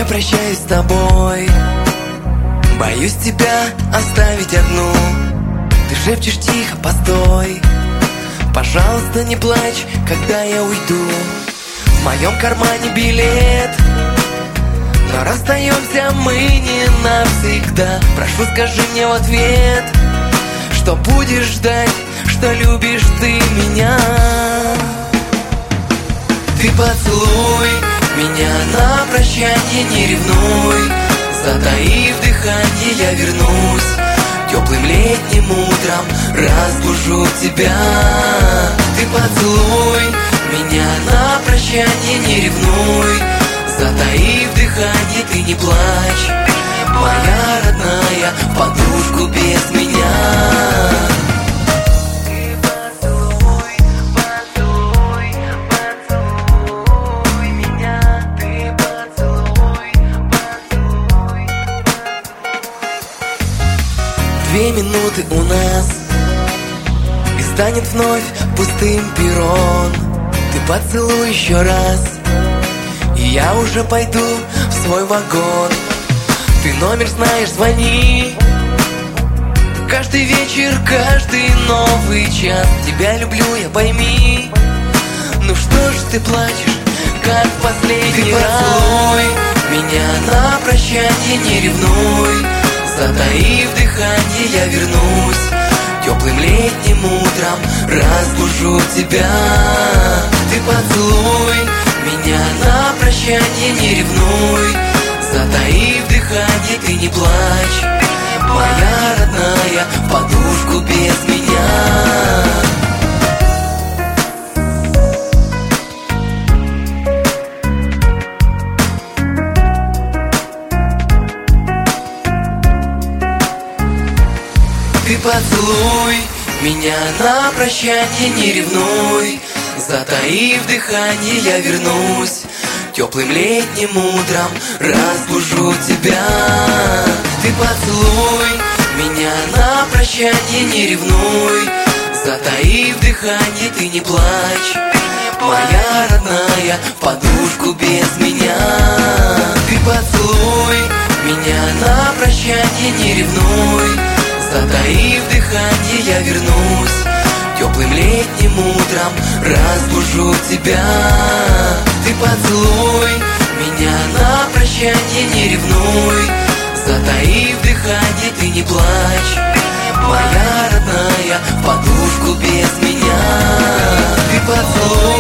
не прощаюсь с тобой. Боюсь тебя оставить одну. Ты шепчешь тихо, постой. Пожалуйста, не плачь, когда я уйду. В моем кармане билет, но расстаемся мы не навсегда. Прошу, скажи мне в ответ, что будешь ждать, что любишь ты меня. Ты поцелуй меня на прощание, не ревнуй. Затаив дыхание, я вернусь. Теплым летним утром разбужу тебя. Ты поцелуй меня на прощание, не ревнуй. Затаив дыхание, ты не плачь, моя родная, в подушку без меня. Ты поцелуй, поцелуй, поцелуй меня. Ты поцелуй, поцелуй. 2 минуты у нас, и станет вновь пустым перрон. Ты поцелуй еще раз, и я уже пойду в свой вагон. Ты номер знаешь, звони. Каждый вечер, каждый новый час. Тебя люблю я, пойми. Ну что ж ты плачешь, как в последний раз? Ты поцелуй меня на прощание, не ревнуй. Затаив дыхание, я вернусь. Теплым летним утром разбужу тебя. Ты поцелуй меня на прощание, не ревнуй. Затаив дыхание, ты не плачь, моя родная, в подушку без меня. Ты поцелуй меня на прощание, не ревнуй. Затаив дыхание, я вернусь. Теплым летним утром разбужу тебя. Ты поцелуй меня на прощание, не ревнуй. Затаив дыхание, ты не плачь, моя родная, в подушку без меня. Ты поцелуй меня на прощание, не ревнуй. Затаив дыхание, я вернусь. Теплым летним утром разбужу тебя. Ты поцелуй меня на прощание, не ревнуй. Затаив дыхание, ты не плачь, моя родная, в подушку без меня. Ты поцелуй